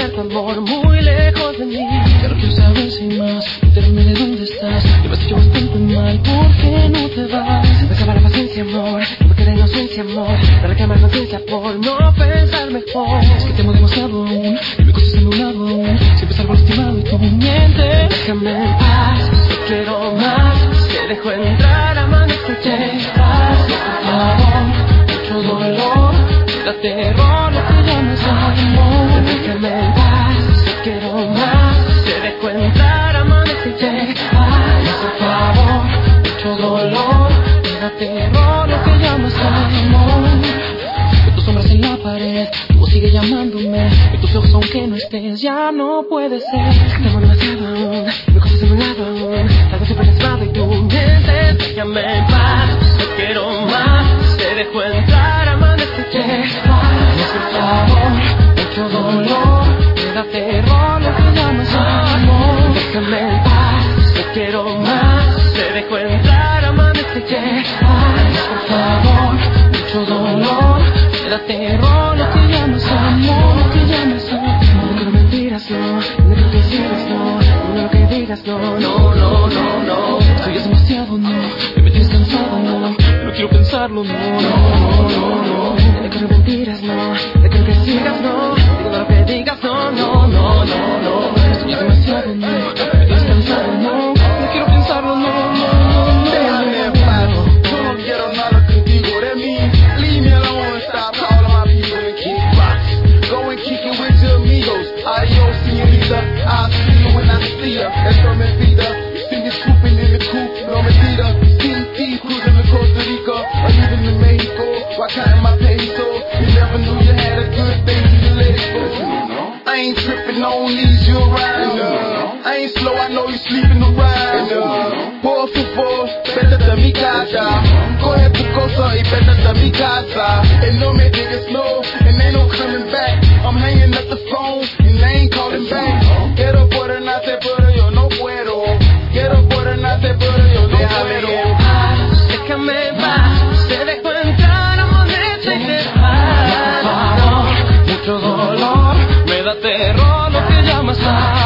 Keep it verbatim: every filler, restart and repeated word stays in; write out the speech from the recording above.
tener tu amor muy lejos de mí. Ya no quiero saber si hay más, enterarme de dónde estás. Ya me has hecho bastante mal, ¿por qué no te vas? Se me acaba la paciencia, amor, no me queda inocencia, amor. No reclamas conciencia por no pensar mejor. Es que te amo demasiado aún, y me cosas en un lado aún. Siempre salgo lastimado y tú mientes. Déjame en paz, no quiero más. Te dejo entrar, amanecer, te vas. Por favor, mucho dolor, da terror lo que llamas amor. Déjame en paz, no quiero más. Te dejo entrar, amanecer, te vas. por favor, mucho dolor, da terror lo que llamas amor. tus sombras en la pared, tu voz sigue llamándome. Y tus ojos aunque no estés, ya no puede ser. Te amo demasiado aún, me cosas en un lado aún. Algo siempre desmado y tú mientes. Déjame en paz, no quiero más. Te dejo entrar, amanecer, te vas. Por favor, mucho dolor, Me da terror lo que llamas amor. Déjame en paz, no quiero más. Te dejo entrar, amanecer, te vas. por favor, mucho dolor. Me da terror lo que llamas amor, lo que llamas amor. No quiero mentiras, no, no quiero que sigas, no, no lo que digas, no, no, no, no, no. Esto ya es demasiado, no, me me tienes cansado, no, no quiero pensarlo, no, no, no, no, no. No quiero mentiras, no, no quiero que sigas, no, digo lo que digas, no, no, no, no, no. Esto ya es demasiado, no, me tienes cansado, no, no quiero pensarlo, no, no, no, no. Déjame en paz, yo no quiero nada contigo de mí. Leave me alone, stop calling my people and kick rocks. Go and kick it with your amigos. Adios, señorita, I'll see you when I see ya. Esto me vida, see me scooping in the coop, no mentira. Sin ti, cruising to Costa Rica, or even to Mexico, while counting my pesos. You never knew you had a good thing till you let it go. I ain't tripping, I don't need you around. I ain't slow, I know you sleeping around. Por favor, vete de mi casa. Coge tu cosa y vete de mi casa. And no me digas no, and ain't no coming back. I'm hanging up the phone, and I ain't calling back. Quiero poder pero yo no puedo. Quiero poder pero yo no puedo. Déjame en paz, te dejo entrar, amanece y te vas. Por favor, mucho dolor, Me da terror lo que llamas amor.